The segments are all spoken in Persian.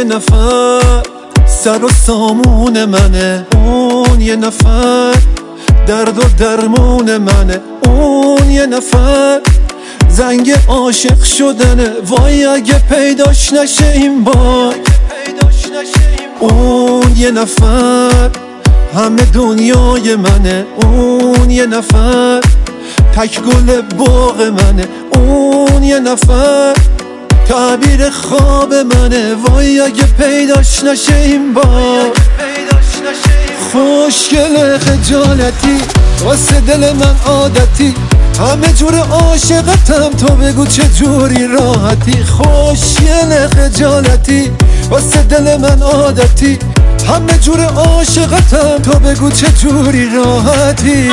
یه نفر سر و سامون منه، اون یه نفر درد و درمون منه، اون یه نفر زنگ عاشق شدنه. وای اگه پیداش نشه این بار، اون یه نفر همه دنیای منه، اون یه نفر تک گل باغ منه، اون یه نفر تعبیر خواب منه. وای اگه پیداش نشه این بار، خوشگل خجالتی واسه دل من عادتی، همه جور عاشقتم تو بگو چه جوری راحتی. خوشگل خجالتی واسه دل من عادتی، همه جور عاشقتم تو بگو چه جوری راحتی.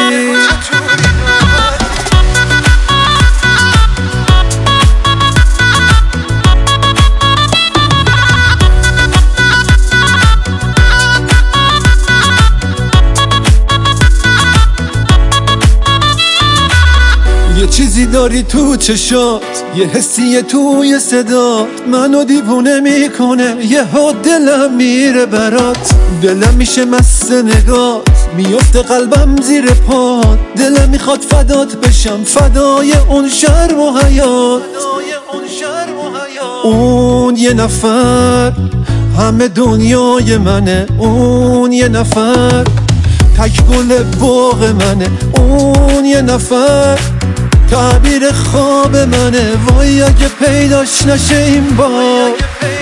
یه چیزی داری تو چشات، یه حسیه توی صدات، منو دیوونه میکنه، یه ها دلم میره برات. دلم میشه مست نگات، میفته قلبم زیر پات، دلم میخواد فدات بشم، فدای اون شرم و حیات. اون یه نفر همه دنیای منه، اون یه نفر تک گل باغ منه، اون یه نفر تعبیر خواب منه. وای اگه پیداش نشه این بار،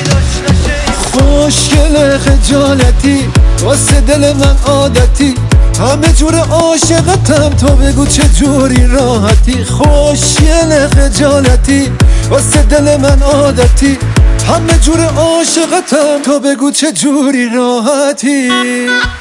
خوشگل خجالتی واسه دل من عادتی، همه جور عاشقتم تو بگو چه جوری راحتی. خوشگل خجالتی واسه دل من عادتی، همه جور عاشقتم تو بگو چه جوری راحتی.